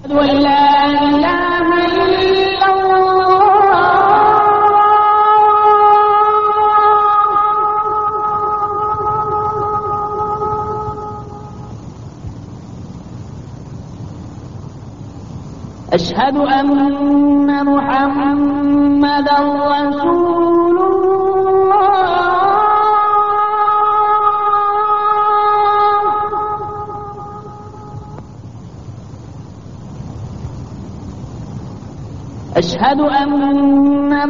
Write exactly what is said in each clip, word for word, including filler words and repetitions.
أشهد أن محمدا رسول الله. أشهد أن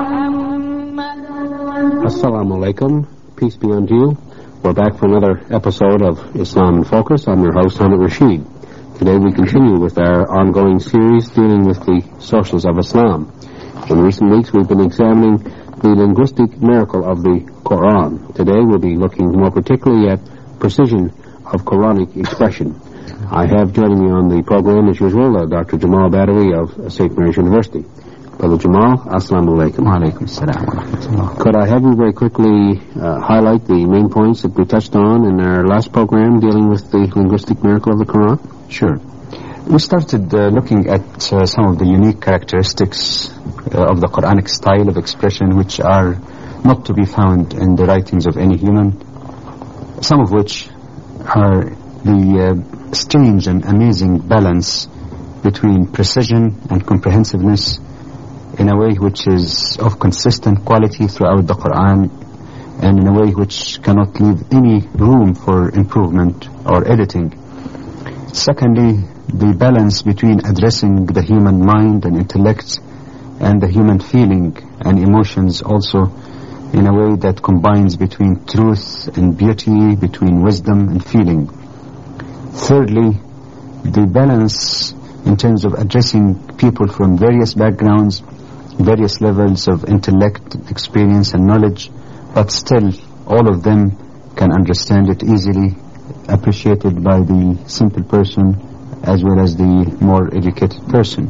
محمدا Assalamu alaikum. Peace be unto you. We're back for another episode of Islam in Focus. I'm your host, Hamid Rashid. Today we continue with our ongoing series dealing with the sources of Islam. In recent weeks we've been examining the linguistic miracle of the Quran. Today we'll be looking more particularly at precision of Quranic expression. I have joining me on the program as usual uh, Doctor Jamal Badawi of Saint Mary's University. Brother Jamal, assalamu alaikum. Wa alaikum assalam wa rahmatullah. Could I have you very quickly uh, highlight the main points that we touched on in our last program dealing with the linguistic miracle of the Quran? Sure. We started uh, looking at uh, some of the unique characteristics uh, of the Quranic style of expression which are not to be found in the writings of any human, some of which are the uh, strange and amazing balance between precision and comprehensiveness in a way which is of consistent quality throughout the Quran and in a way which cannot leave any room for improvement or editing. Secondly, the balance between addressing the human mind and intellect and the human feeling and emotions also in a way that combines between truth and beauty, between wisdom and feeling. Thirdly, the balance in terms of addressing people from various backgrounds, various levels of intellect, experience and knowledge, but still all of them can understand it easily, appreciated by the simple person as well as the more educated person.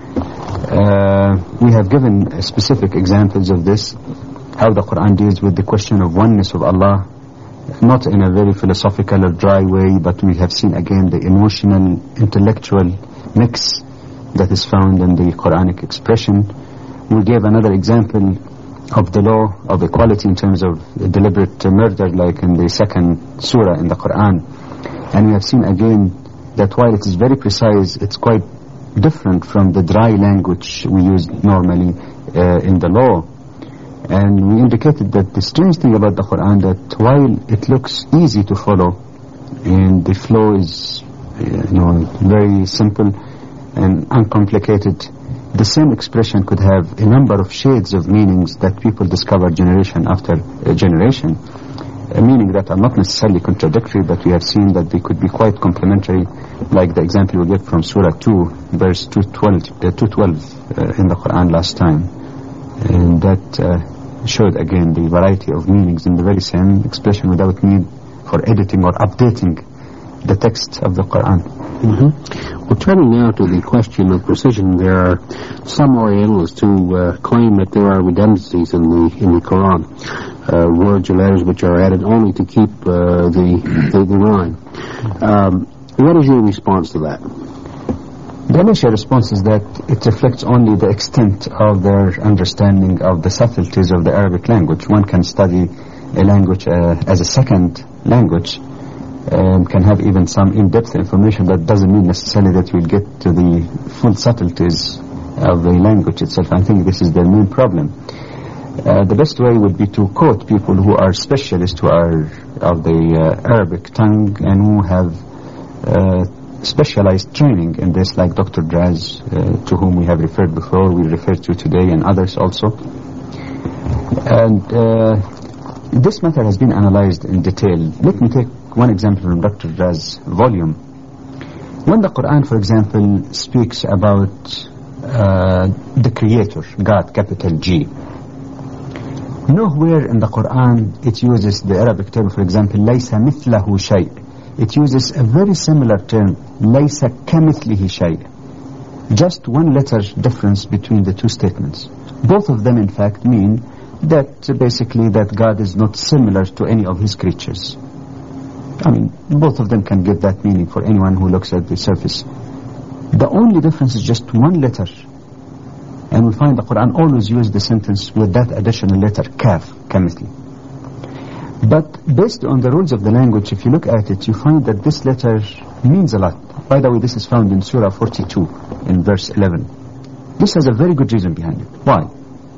Uh, we have given specific examples of this, how the Quran deals with the question of oneness of Allah, not in a very philosophical or dry way, but we have seen again the emotional, intellectual mix that is found in the Quranic expression. We gave another example of the law of equality in terms of deliberate murder, like in the second surah in the Quran. And we have seen again that while it is very precise, it's quite different from the dry language we use normally uh, in the law. And we indicated that the strange thing about the Quran, that while it looks easy to follow and the flow is uh, you know, very simple and uncomplicated, the same expression could have a number of shades of meanings that people discover generation after uh, generation, uh, meaning that are not necessarily contradictory, but we have seen that they could be quite complementary, like the example we get from Surah two, verse two twelve, uh, two twelve uh, in the Quran last time, and that uh, showed again the variety of meanings in the very same expression without need for editing or updating the text of the Quran. Mm-hmm. Well, turning now to the question of precision, there are some Orientalists who uh, claim that there are redundancies in the in the Quran, uh, words or letters which are added only to keep uh, the, the the rhyme. Um, what is your response to that? The initial response is that it reflects only the extent of their understanding of the subtleties of the Arabic language. One can study a language uh, as a second language, and can have even some in-depth information. That doesn't mean necessarily that you'll get to the full subtleties of the language itself. I think this is their main problem. Uh, the best way would be to quote people who are specialists, who are of the uh, Arabic tongue and who have uh, specialized training in this, like Doctor Draz, uh, to whom we have referred before, we referred to today, and others also. And uh, this matter has been analyzed in detail. Let me take one example from Doctor Draz's volume. When the Quran, for example, speaks about uh, the Creator, God, capital G, nowhere in the Quran it uses the Arabic term, for example, لَيْسَ مِثْلَهُ شَيْء. It uses a very similar term, لَيْسَ كَمِثْلِهِ شَيْء. Just one letter difference between the two statements. Both of them, in fact, mean that uh, basically that God is not similar to any of His creatures. I mean, both of them can give that meaning for anyone who looks at the surface. The only difference is just one letter. And we find the Quran always use the sentence with that additional letter, kaf, kamithli. But based on the rules of the language, if you look at it, you find that this letter means a lot. By the way, this is found in Surah forty-two, in verse eleven. This has a very good reason behind it. Why?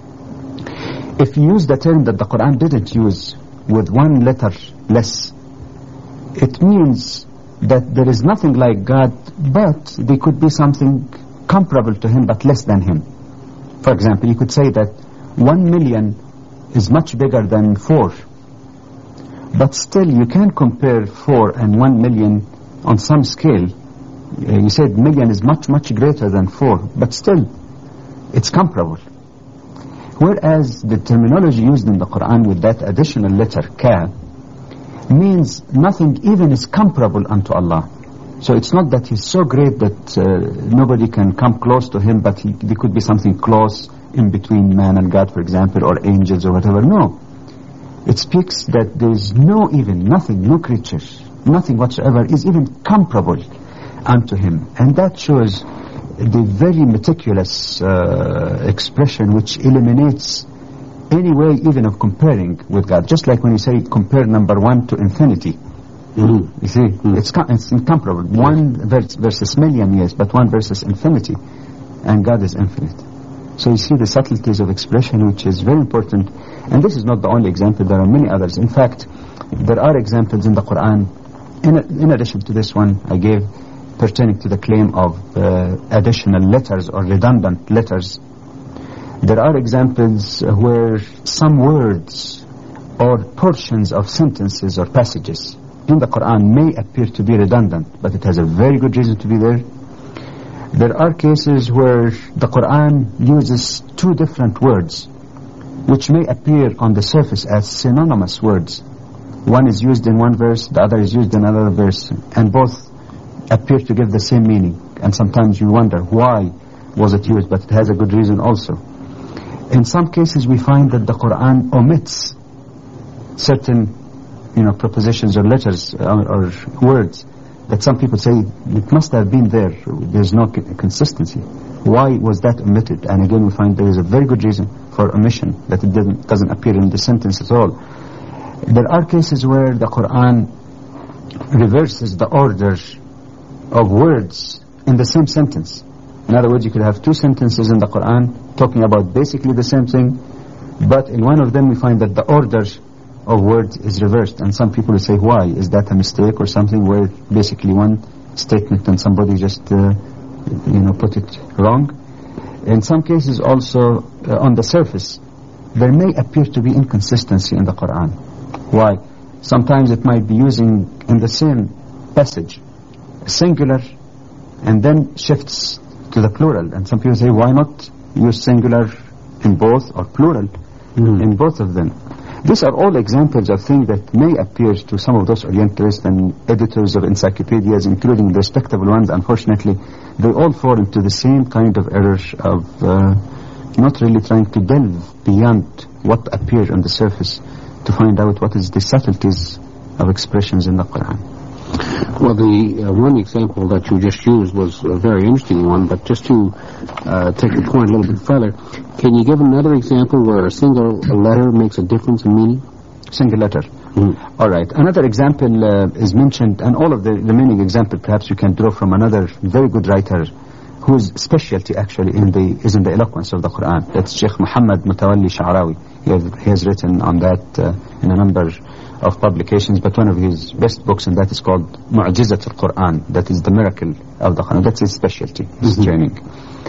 If you use the term that the Quran didn't use with one letter less, it means that there is nothing like God, but there could be something comparable to Him, but less than Him. For example, you could say that one million is much bigger than four. But still, you can compare four and one million on some scale. Uh, you said million is much, much greater than four, but still, it's comparable. Whereas the terminology used in the Quran with that additional letter, ka, means nothing even is comparable unto Allah. So it's not that He's so great that uh, nobody can come close to Him, but he, there could be something close in between man and God, for example, or angels or whatever. No. It speaks that there is no even, nothing, no creature, nothing whatsoever is even comparable unto Him. And that shows the very meticulous uh, expression which eliminates any way even of comparing with God. Just like when you say compare number one to infinity. Mm-hmm. You see, mm-hmm. it's, it's incomparable. Yes. One vers versus million, yes, but one versus infinity. And God is infinite. So you see the subtleties of expression, which is very important. And this is not the only example. There are many others. In fact, there are examples in the Quran, in, in addition to this one I gave, pertaining to the claim of uh, additional letters or redundant letters. There are examples where some words or portions of sentences or passages in the Quran may appear to be redundant, but it has a very good reason to be there. There are cases where the Quran uses two different words which may appear on the surface as synonymous words. One is used in one verse, the other is used in another verse, and both appear to give the same meaning. And sometimes you wonder why was it used, but it has a good reason also. In some cases we find that the Quran omits certain, you know, prepositions or letters or, or words that some people say it must have been there. There's no consistency. Why was that omitted? And again we find there is a very good reason for omission, that it doesn't, doesn't appear in the sentence at all. There are cases where the Quran reverses the order of words in the same sentence. In other words, you could have two sentences in the Quran talking about basically the same thing, but in one of them we find that the order of words is reversed. And some people will say, why? Is that a mistake or something, where basically one statement and somebody just uh, you know, put it wrong? In some cases also, uh, on the surface, there may appear to be inconsistency in the Quran. Why? Sometimes it might be using in the same passage singular and then shifts to the plural. And some people say, why not use singular in both or plural mm. in both of them? These are all examples of things that may appear to some of those Orientalists and editors of encyclopedias, including the respectable ones. Unfortunately, they all fall into the same kind of error of uh, not really trying to delve beyond what appears on the surface to find out what is the subtleties of expressions in the Quran. Well, the uh, one example that you just used was a very interesting one, but just to uh, take the point a little bit further, can you give another example where a single letter makes a difference in meaning? Single letter. Mm. All right. Another example uh, is mentioned, and all of the remaining examples perhaps you can draw from another very good writer whose specialty actually in the is in the eloquence of the Quran. That's Sheikh Muhammad Mutawalli Sha'rawi. He has, he has written on that uh, in a number of publications, but one of his best books, and that is called Mu'jizat al-Quran. That is the miracle of the Quran. That's his specialty, his mm-hmm. training.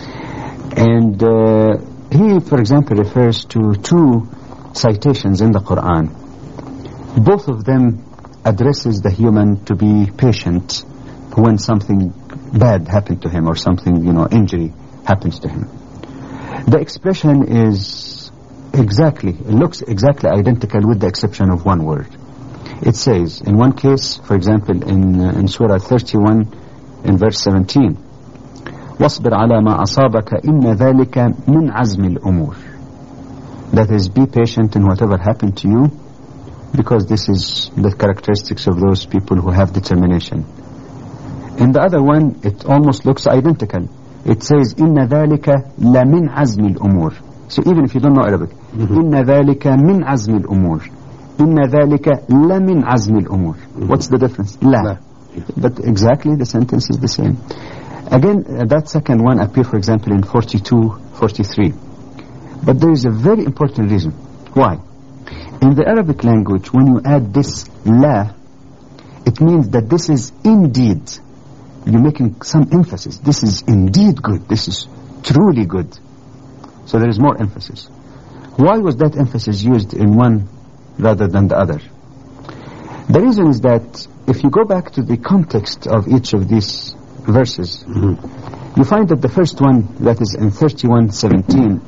And uh, he, for example, refers to two citations in the Quran. Both of them addresses the human to be patient when something bad happened to him or something, you know, injury happens to him. The expression is exactly, it looks exactly identical with the exception of one word. It says, in one case, for example, in, uh, in Surah thirty-one, in verse seventeen, وَاصْبِرْ عَلَى مَا أَصَابَكَ إِنَّ ذَلِكَ مِنْ عَزْمِ الْأُمُورِ. That is, be patient in whatever happened to you, because this is the characteristics of those people who have determination. In the other one, it almost looks identical. It says, إِنَّ ذَلِكَ لَمِنْ عَزْمِ الْأُمُورِ. So even if you don't know Arabic, mm-hmm. إِنَّ ذَلِكَ مِنْ عَزْمِ الْأُمُورِ. إِنَّ ذَلِكَ لَمِنْ عَزْمِ الْأُمُورِ. Mm-hmm. What's the difference? La. La. Yeah. But exactly the sentence is the same. Again, uh, that second one appears, for example, in forty-two, forty-three. But there is a very important reason. Why? In the Arabic language, when you add this la, it means that this is indeed, you're making some emphasis. This is indeed good. This is truly good. So there is more emphasis. Why was that emphasis used in one rather than the other? The reason is that if you go back to the context of each of these verses, mm-hmm. you find that the first one, that is in thirty-one seventeen,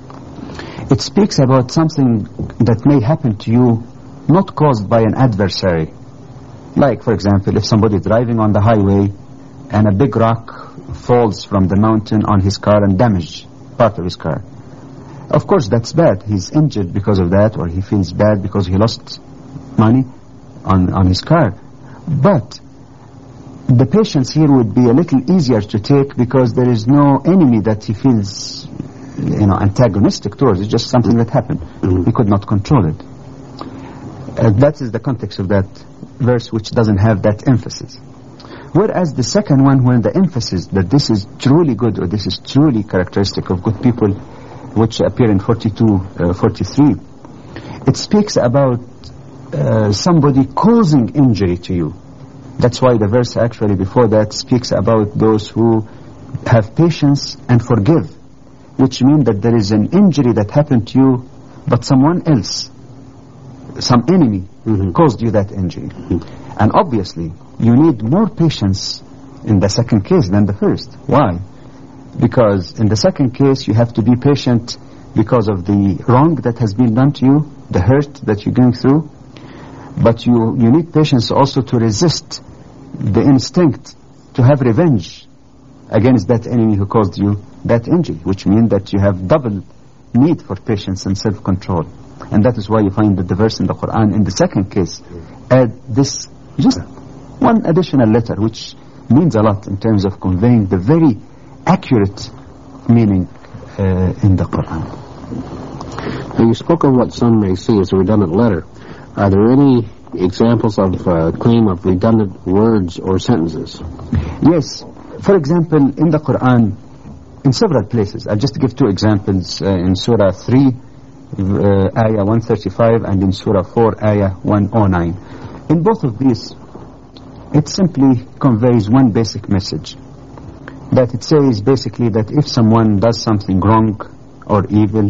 it speaks about something that may happen to you not caused by an adversary. Like, for example, if somebody is driving on the highway and a big rock falls from the mountain on his car and damages part of his car. Of course, that's bad. He's injured because of that, or he feels bad because he lost money on, on his car. But the patience here would be a little easier to take because there is no enemy that he feels, you know, antagonistic towards. It's just something that happened. Mm-hmm. He could not control it. Uh, that is the context of that verse, which doesn't have that emphasis. Whereas the second one, when the emphasis that this is truly good or this is truly characteristic of good people, which appear in forty-two, forty-three, it speaks about uh, somebody causing injury to you. That's why the verse actually before that speaks about those who have patience and forgive, which means that there is an injury that happened to you, but someone else, some enemy, mm-hmm. caused you that injury. Mm-hmm. And obviously, you need more patience in the second case than the first. Why? Because in the second case, you have to be patient because of the wrong that has been done to you, the hurt that you're going through. But you, you need patience also to resist the instinct to have revenge against that enemy who caused you that injury, which means that you have double need for patience and self-control. And that is why you find that the verse in the Quran, in the second case, add this, just one additional letter, which means a lot in terms of conveying the very accurate meaning uh, in the Quran. Now you spoke of what some may see as a redundant letter. Are there any examples of uh, claim of redundant words or sentences? Yes. For example, in the Quran, in several places, I'll just give two examples, uh, in Surah three, uh, Ayah one thirty-five, and in Surah four, Ayah one oh nine. In both of these, it simply conveys one basic message. That it says basically that if someone does something wrong or evil,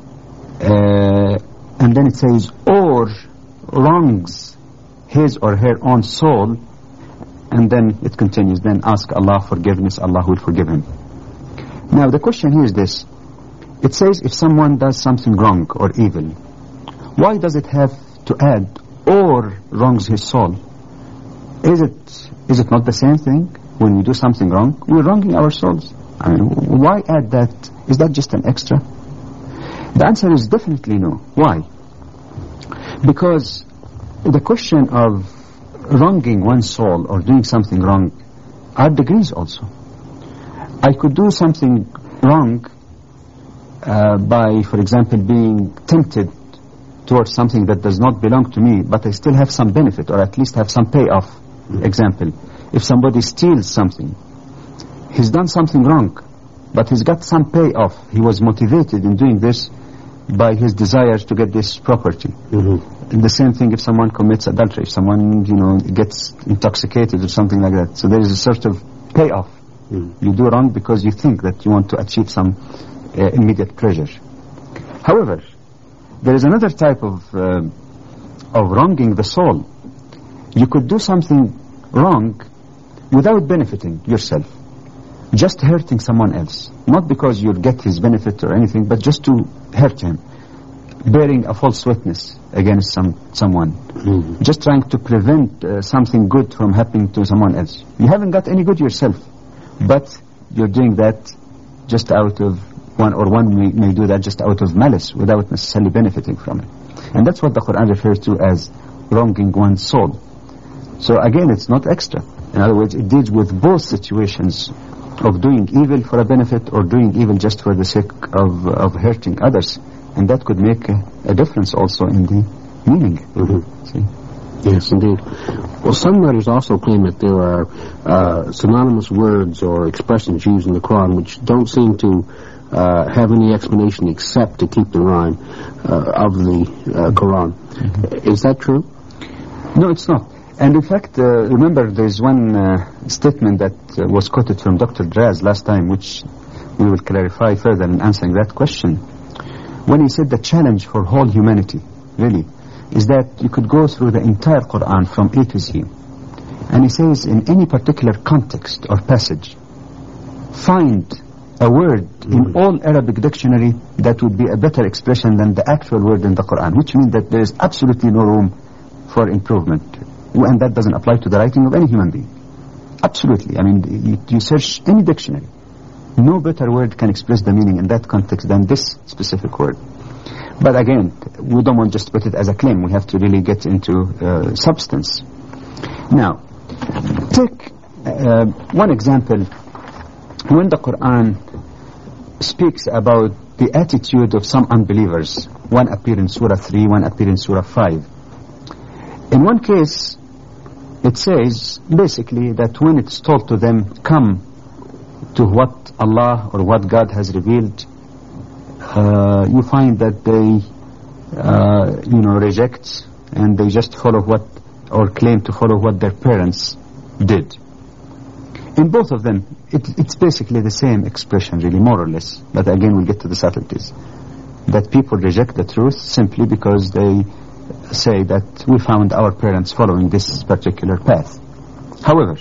uh, and then it says, or wrongs his or her own soul, and then it continues, then ask Allah forgiveness, Allah will forgive him. Now the question here is this. It says if someone does something wrong or evil, why does it have to add or wrongs his soul? Is it is it not the same thing? When we do something wrong, we're wronging our souls. I mean, why add that? Is that just an extra? The answer is definitely no. Why? Because the question of wronging one's soul or doing something wrong are degrees also. I could do something wrong uh, by, for example, being tempted towards something that does not belong to me, but I still have some benefit, or at least have some payoff. Mm-hmm. Example, if somebody steals something, he's done something wrong, but he's got some payoff. He was motivated in doing this by his desire to get this property. Mm-hmm. And the same thing if someone commits adultery, if someone, you know, gets intoxicated or something like that. So there is a sort of payoff. Mm-hmm. You do wrong because you think that you want to achieve some uh, immediate pleasure. However, there is another type of uh, of wronging the soul. You could do something wrong without benefiting yourself, just hurting someone else, not because you'll get his benefit or anything, but just to hurt him, bearing a false witness against some someone, mm-hmm. just trying to prevent uh, something good from happening to someone else. You haven't got any good yourself, but you're doing that just out of one, or one may, may do that just out of malice without necessarily benefiting from it. And that's what the Quran refers to as wronging one's soul. So again, it's not extra. In other words, it deals with both situations of doing evil for a benefit or doing evil just for the sake of, of hurting others. And that could make a, a difference also in the meaning. Mm-hmm. See? Yes, indeed. Well, some writers also claim that there are uh, synonymous words or expressions used in the Quran which don't seem to uh, have any explanation except to keep the rhyme uh, of the uh, Quran. Mm-hmm. Is that true? No, it's not. And in fact, uh, remember, there's one uh, statement that uh, was quoted from Doctor Draz last time, which we will clarify further in answering that question. When he said the challenge for whole humanity, really, is that you could go through the entire Quran from A to Z. And he says in any particular context or passage, find a word mm. in all Arabic dictionary that would be a better expression than the actual word in the Quran, which means that there is absolutely no room for improvement. And that doesn't apply to the writing of any human being. Absolutely. I mean, you, you search any dictionary, no better word can express the meaning in that context than this specific word. But again, we don't want just to put it as a claim. We have to really get into uh, substance. Now, take uh, one example. When the Quran speaks about the attitude of some unbelievers, one appears in Surah three, one appears in Surah five. In one case, it says basically that when it's told to them, come to what Allah or what God has revealed, Uh, you find that they, uh, you know, reject and they just follow what, or claim to follow what their parents did. In both of them, it, it's basically the same expression, really, more or less. But again, we'll get to the subtleties. That people reject the truth simply because they say that we found our parents following this particular path. However,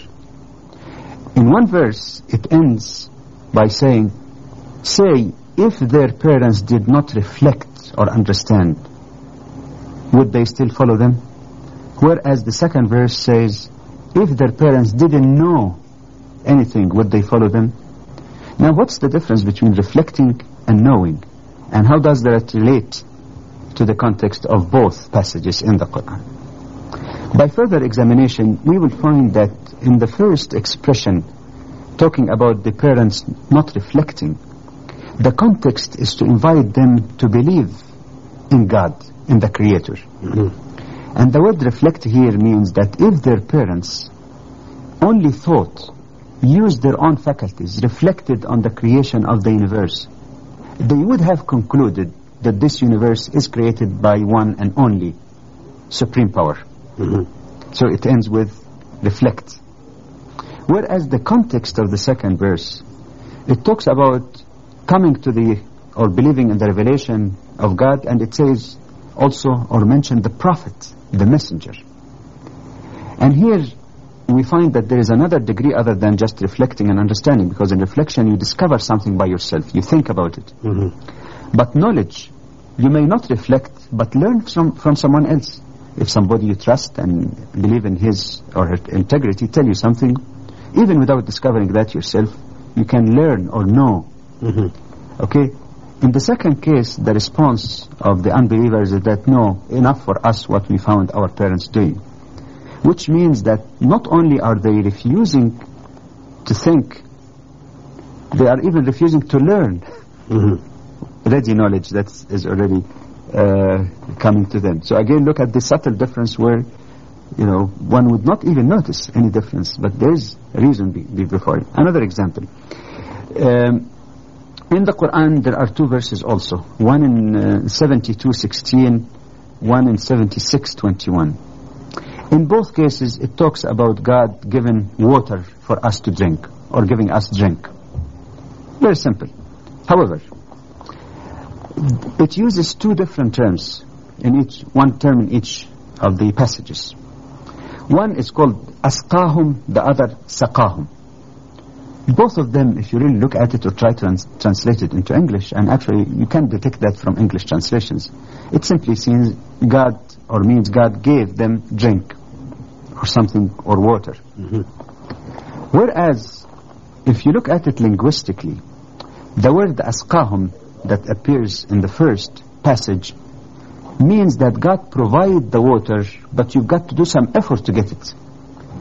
in one verse, it ends by saying, say, if their parents did not reflect or understand, would they still follow them? Whereas the second verse says, if their parents didn't know anything, would they follow them? Now, what's the difference between reflecting and knowing? And how does that relate to the context of both passages in the Quran? By further examination, we will find that in the first expression, talking about the parents not reflecting, the context is to invite them to believe in God, in the Creator. Mm-hmm. And the word reflect here means that if their parents only thought, used their own faculties, reflected on the creation of the universe, they would have concluded that this universe is created by one and only supreme power. Mm-hmm. So it ends with reflect. Whereas the context of the second verse, it talks about coming to the, or believing in the revelation of God, and it says also, or mentioned the prophet, the messenger. And here we find that there is another degree other than just reflecting and understanding, because in reflection you discover something by yourself, you think about it. Mm-hmm. But knowledge, you may not reflect, but learn from, from someone else. If somebody you trust and believe in his or her integrity tell you something, even without discovering that yourself, you can learn or know. Mm-hmm. Okay? In the second case, the response of the unbelievers is that no, enough for us what we found our parents doing. Which means that not only are they refusing to think, they are even refusing to learn. Mm-hmm. Ready knowledge that is already uh, coming to them. So again, look at the subtle difference where, you know, one would not even notice any difference, but there is a reason be, be before it. Another example. Um, in the Quran, there are two verses also. One in uh, seventy-two sixteen, one in seventy-six twenty-one. In both cases, it talks about God giving water for us to drink, or giving us drink. Very simple. However, it uses two different terms in each, one term in each of the passages. One is called asqahum, the other saqahum. Both of them, if you really look at it or try to trans translate it into English, and actually you can detect that from English translations, it simply means God, or means God gave them drink, or something, or water. Mm-hmm. Whereas, if you look at it linguistically, the word asqahum that appears in the first passage means that God provided the water, but you've got to do some effort to get it.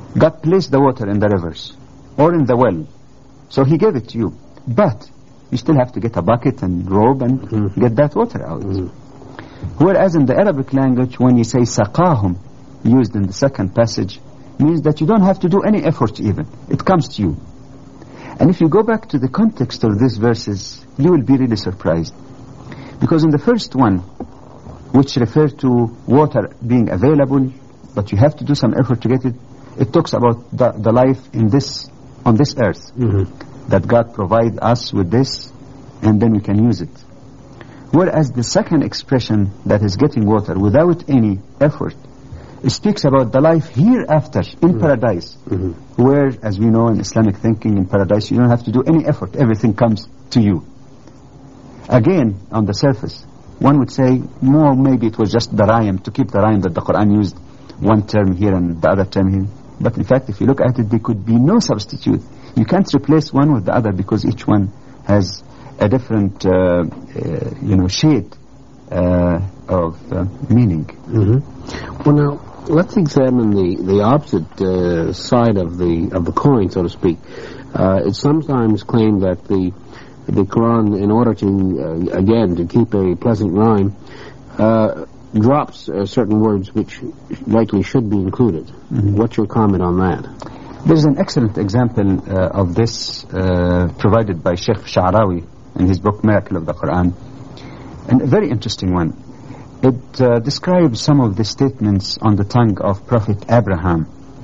God placed the water in the rivers or in the well, so he gave it to you. But you still have to get a bucket and robe and mm-hmm. get that water out. Mm-hmm. Whereas in the Arabic language, when you say saqahum, used in the second passage, means that you don't have to do any effort even. It comes to you. And if you go back to the context of these verses, you will be really surprised. Because in the first one, which refers to water being available, but you have to do some effort to get it, it talks about the, the life in this, on this earth. Mm-hmm. That God provides us with this, and then we can use it. Whereas the second expression, that is getting water without any effort, it speaks about the life hereafter, in mm-hmm. paradise, mm-hmm. where, as we know in Islamic thinking, in paradise you don't have to do any effort, everything comes to you. Again, on the surface, one would say, more maybe it was just the rhyme, to keep the rhyme that the Quran used one term here and the other term here. But in fact, if you look at it, there could be no substitute. You can't replace one with the other because each one has a different, uh, uh, you know, shade uh, of uh, meaning. Mm-hmm. Well, now, let's examine the, the opposite uh, side of the of the coin, so to speak. Uh, it's sometimes claimed that the the Quran, in order to, uh, again, to keep a pleasant rhyme, uh, drops uh, certain words which likely should be included. Mm-hmm. What's your comment on that? There's an excellent example uh, of this uh, provided by Sheikh Sha'rawi in his book Miracle of the Quran, and a very interesting one. It uh, describes some of the statements on the tongue of Prophet Abraham.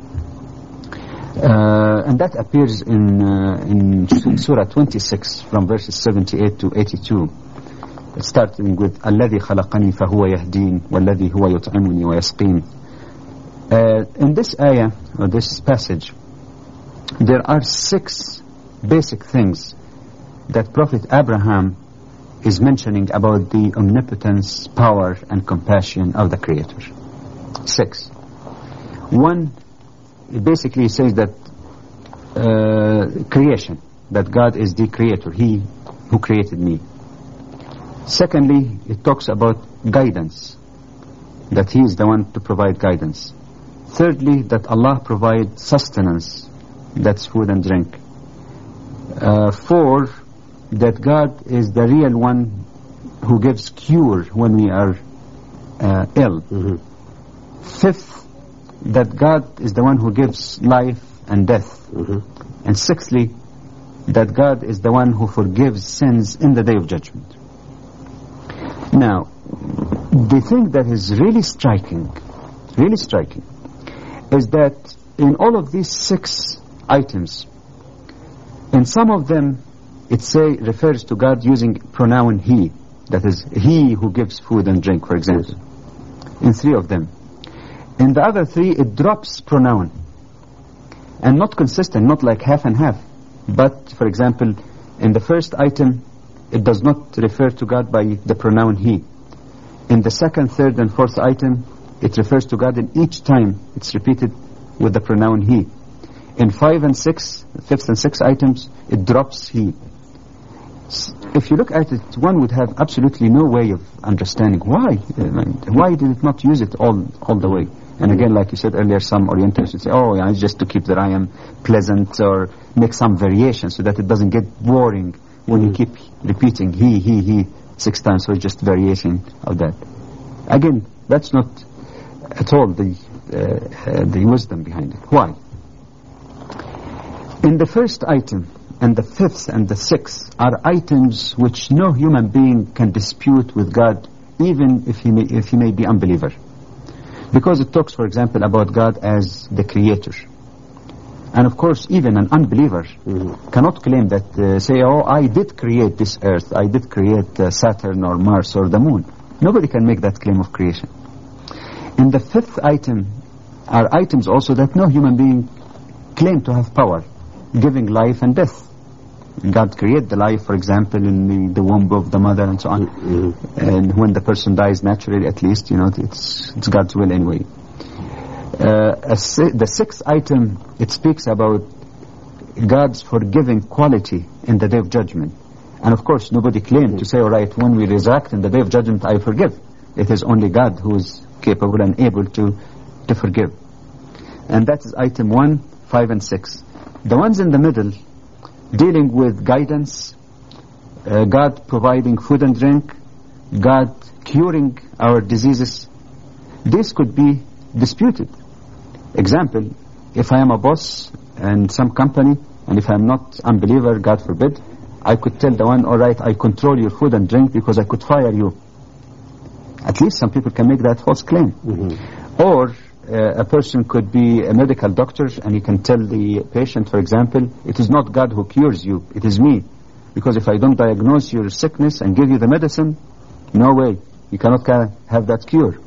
Uh, and that appears in, uh, in Surah twenty-six from verses seventy-eight to eighty-two, starting with الذي خلقني فهو يهدين والذي هو يطعمني ويسقين. Uh, in this ayah, or this passage, there are six basic things that Prophet Abraham is mentioning about the omnipotence, power and compassion of the Creator. Six. One, it basically says that uh, creation, that God is the Creator, He who created me. Secondly, it talks about guidance, that He is the one to provide guidance. Thirdly, that Allah provides sustenance, that's food and drink. Uh, four, that God is the real one who gives cure when we are uh, ill. Mm-hmm. Fifth, that God is the one who gives life and death. Mm-hmm. And sixthly, that God is the one who forgives sins in the day of judgment. Now, the thing that is really striking, really striking, is that in all of these six items, in some of them, it say refers to God using pronoun He, that is, He who gives food and drink, for example. In three of them. In the other three, it drops pronoun. And not consistent, not like half and half. But, for example, in the first item, it does not refer to God by the pronoun He. In the second, third, and fourth item, it refers to God, and each time it's repeated with the pronoun He. In five and six, fifth and sixth items, it drops He. If you look at it, one would have absolutely no way of understanding why. Why did it not use it all all the way? And again, like you said earlier, some Orientalists would say, oh, yeah, it's just to keep the rhyme pleasant or make some variation so that it doesn't get boring when mm-hmm. you keep repeating he, he, he six times, so it's just variation of that. Again, that's not at all the, uh, uh, the wisdom behind it. Why? In the first item, and the fifth and the sixth are items which no human being can dispute with God, even if he may, if he may be unbeliever. Because it talks, for example, about God as the Creator. And of course, even an unbeliever mm-hmm. cannot claim that, uh, say, oh, I did create this earth, I did create uh, Saturn or Mars or the moon. Nobody can make that claim of creation. In the fifth item are items also that no human being claim to have power, giving life and death. God created the life, for example, in the, the womb of the mother and so on. Mm-hmm. And when the person dies naturally, at least, you know, it's it's God's will anyway. Uh, si- the sixth item, it speaks about God's forgiving quality in the day of judgment. And of course, nobody claimed mm-hmm. to say, all right, when we resurrect in the day of judgment, I forgive. It is only God who is capable and able to, to forgive. And that is item one, five, and six. The ones in the middle, dealing with guidance, uh, God providing food and drink, God curing our diseases, this could be disputed. Example, if I am a boss in some company, and if I am not unbeliever, God forbid, I could tell the one, all right, I control your food and drink because I could fire you. At least some people can make that false claim. Mm-hmm. Or uh, a person could be a medical doctor and he can tell the patient, for example, it is not God who cures you, it is me. Because if I don't diagnose your sickness and give you the medicine, no way, you cannot have that cure.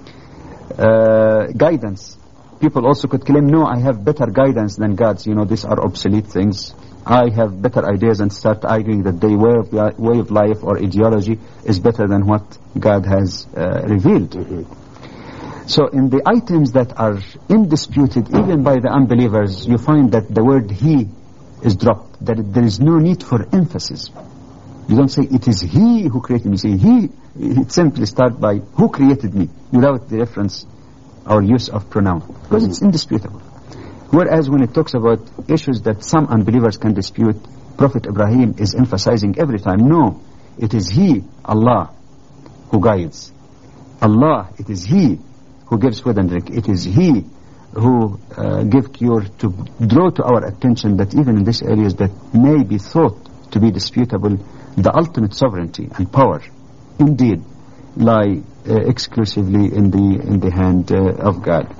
Uh, guidance. People also could claim, no, I have better guidance than God's. You know, these are obsolete things. I have better ideas, and start arguing that their way of, li- way of life or ideology is better than what God has uh, revealed. Mm-hmm. So in the items that are indisputed, even by the unbelievers, you find that the word he is dropped, that there is no need for emphasis. You don't say, it is he who created me. You say, he, it simply starts by, who created me, without the reference or use of pronoun, because mm-hmm. it's indisputable. Whereas when it talks about issues that some unbelievers can dispute, Prophet Ibrahim is emphasizing every time, no, it is he, Allah, who guides. Allah, it is he who gives food and drink. It is he who uh, gives cure, to draw to our attention that even in these areas that may be thought to be disputable, the ultimate sovereignty and power indeed lie uh, exclusively in the in the hand uh, of God.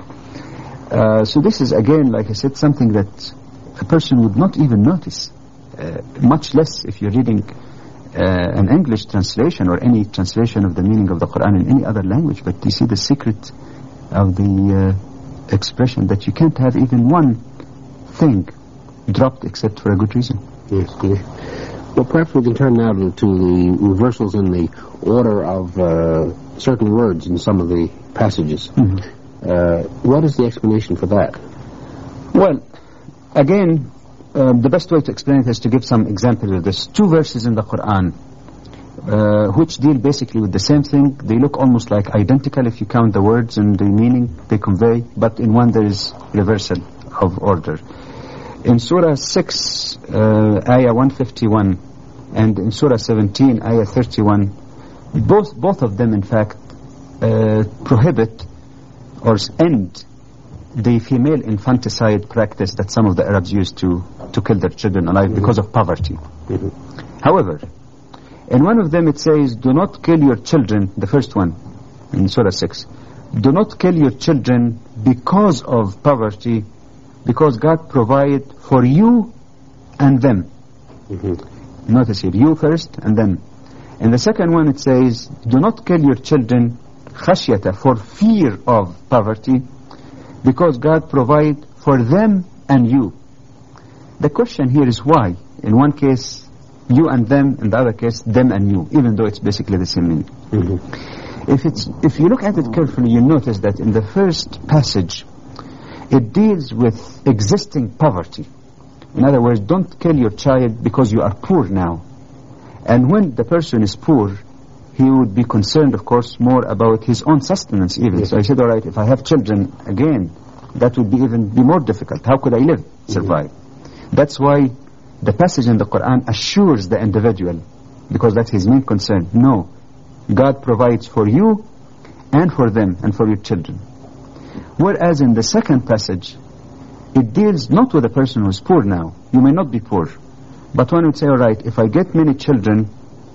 Uh, so this is again, like I said, something that a person would not even notice, uh, much less if you're reading uh, an English translation or any translation of the meaning of the Quran in any other language. But you see the secret of the uh, expression that you can't have even one thing dropped except for a good reason. Yes, yes. Well, perhaps we can turn now to, to the reversals in the order of uh, certain words in some of the passages. Mm-hmm. Uh, what is the explanation for that? Well, again, um, the best way to explain it is to give some examples of this. Two verses in the Quran, uh, which deal basically with the same thing. They look almost like identical if you count the words and the meaning they convey, but in one there is reversal of order. In Surah six, uh, Ayah one fifty-one, and in Surah seventeen, Ayah thirty-one, both both of them, in fact, uh, prohibit or end the female infanticide practice that some of the Arabs used to, to kill their children alive mm-hmm. because of poverty. Mm-hmm. However, in one of them it says, do not kill your children, the first one, in Surah six, do not kill your children because of poverty, because God provided for you and them. Mm-hmm. Notice here, you first and them. In the second one it says, do not kill your children khashyata, for fear of poverty, because God provide for them and you. The question here is why? In one case, you and them, in the other case, them and you, even though it's basically the same meaning. Mm-hmm. If it's, if you look at it carefully, you notice that in the first passage, it deals with existing poverty. In other words, don't kill your child because you are poor now. And when the person is poor, he would be concerned, of course, more about his own sustenance even. Yes. So I said, all right, if I have children again, that would be even be more difficult. How could I live, survive? Mm-hmm. That's why the passage in the Quran assures the individual, because that's his main concern. No, God provides for you and for them and for your children. Whereas in the second passage, it deals not with a person who is poor now. You may not be poor. But one would say, all right, if I get many children,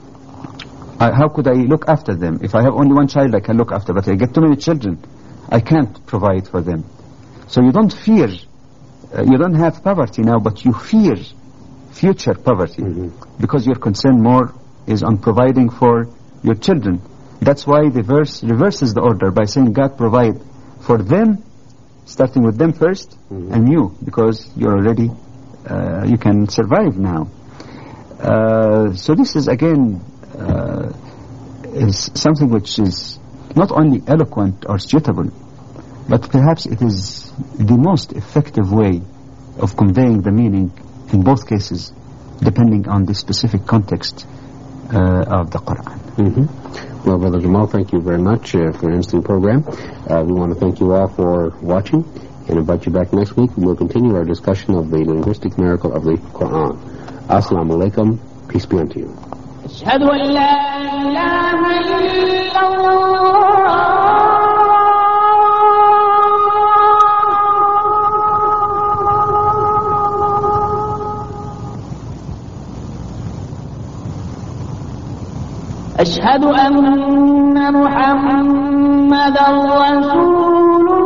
I, how could I look after them? If I have only one child, I can look after, but I get too many children, I can't provide for them. So you don't fear, uh, you don't have poverty now, but you fear future poverty, mm-hmm. because your concern more is on providing for your children. That's why the verse reverses the order by saying God provide for them, starting with them first, mm-hmm. and you, because you're already, uh, you can survive now. Uh, so this is again, Uh, is something which is not only eloquent or suitable, but perhaps it is the most effective way of conveying the meaning in both cases, depending on the specific context uh, of the Quran. Mm-hmm. Well, Brother Jamal, thank you very much uh, for an interesting program. Uh, we want to thank you all for watching, and invite you back next week, and we'll continue our discussion of the linguistic miracle of the Quran. Assalamu alaikum. Peace be unto you. أشهد أن لا إله إلا الله أشهد أن محمدا رسول